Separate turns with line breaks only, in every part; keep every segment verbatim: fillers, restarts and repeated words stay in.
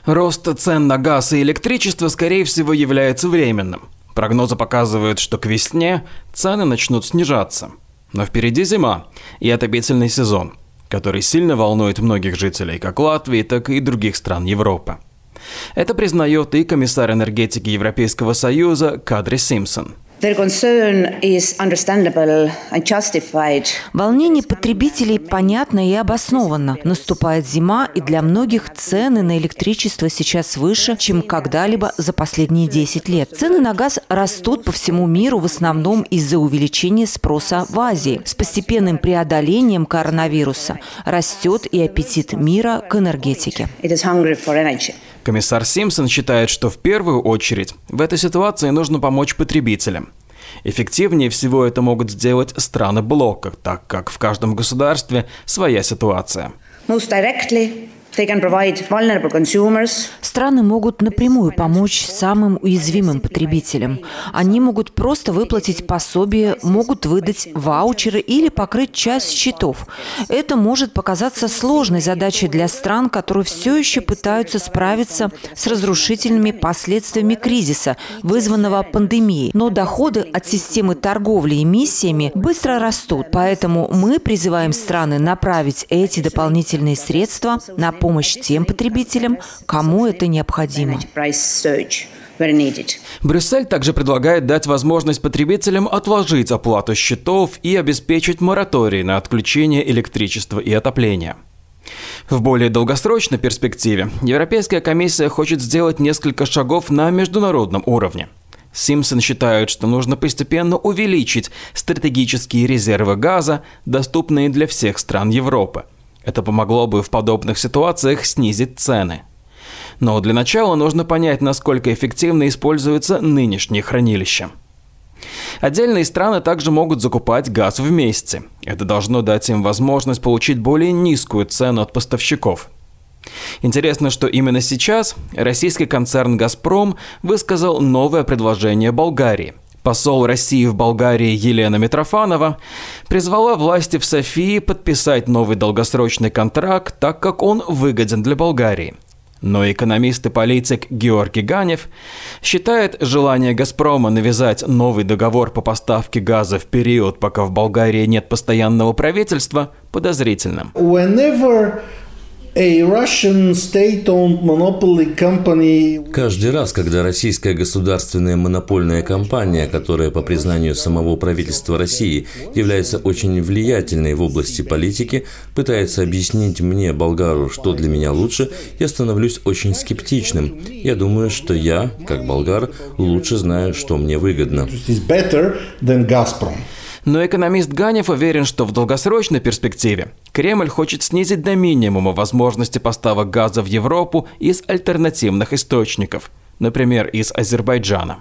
Рост цен на газ и электричество, скорее всего, является временным. Прогнозы показывают, что к весне цены начнут снижаться. Но впереди зима и отопительный сезон, который сильно волнует многих жителей как Латвии, так и других стран Европы. Это признает и комиссар энергетики Европейского Союза Кадри Симпсон.
Волнение потребителей понятно и обоснованно. Наступает зима, и для многих цены на электричество сейчас выше, чем когда-либо за последние десять лет. Цены на газ растут по всему миру в основном из-за увеличения спроса в Азии. С постепенным преодолением коронавируса растет и аппетит мира к энергетике.
Комиссар Симпсон считает, что в первую очередь в этой ситуации нужно помочь потребителям. Эффективнее всего это могут сделать страны блока, так как в каждом государстве своя ситуация.
Страны могут напрямую помочь самым уязвимым потребителям. Они могут просто выплатить пособие, могут выдать ваучеры или покрыть часть счетов. Это может показаться сложной задачей для стран, которые все еще пытаются справиться с разрушительными последствиями кризиса, вызванного пандемией. Но доходы от системы торговли эмиссиями быстро растут, поэтому мы призываем страны направить эти дополнительные средства на помощь тем потребителям, кому это необходимо.
Брюссель также предлагает дать возможность потребителям отложить оплату счетов и обеспечить мораторий на отключение электричества и отопления. В более долгосрочной перспективе Европейская комиссия хочет сделать несколько шагов на международном уровне. Симпсон считает, что нужно постепенно увеличить стратегические резервы газа, доступные для всех стран Европы. Это помогло бы в подобных ситуациях снизить цены. Но для начала нужно понять, насколько эффективно используются нынешние хранилища. Отдельные страны также могут закупать газ вместе. Это должно дать им возможность получить более низкую цену от поставщиков. Интересно, что именно сейчас российский концерн «Газпром» высказал новое предложение Болгарии. Посол России в Болгарии Елена Митрофанова призвала власти в Софии подписать новый долгосрочный контракт, так как он выгоден для Болгарии. Но экономист и политик Георгий Ганев считает желание «Газпрома» навязать новый договор по поставке газа в период, пока в Болгарии нет постоянного правительства, подозрительным.
Каждый раз, когда российская государственная монопольная компания, которая по признанию самого правительства России является очень влиятельной в области политики, пытается объяснить мне, болгару, что для меня лучше, я становлюсь очень скептичным. Я думаю, что я, как болгар, лучше знаю, что мне выгодно.
Но экономист Ганев уверен, что в долгосрочной перспективе Кремль хочет снизить до минимума возможности поставок газа в Европу из альтернативных источников, например, из Азербайджана.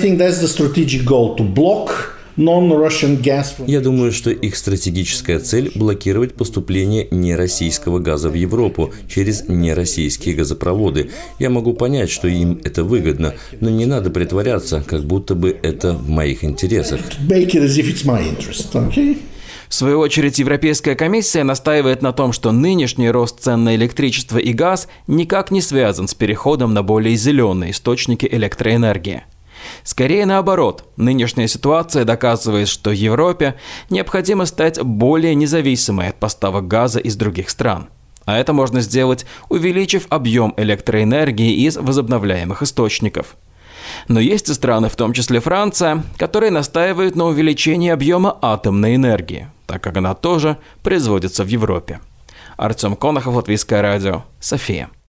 Я думаю, что их стратегическая цель – блокировать поступление нероссийского газа в Европу через нероссийские газопроводы. Я могу понять, что им это выгодно, но не надо притворяться, как будто бы это в моих интересах.
В свою очередь, Европейская комиссия настаивает на том, что нынешний рост цен на электричество и газ никак не связан с переходом на более зеленые источники электроэнергии. Скорее наоборот, нынешняя ситуация доказывает, что Европе необходимо стать более независимой от поставок газа из других стран. А это можно сделать, увеличив объем электроэнергии из возобновляемых источников. Но есть и страны, в том числе Франция, которые настаивают на увеличении объема атомной энергии, так как она тоже производится в Европе. Артем Конохов, Латвийское радио, София.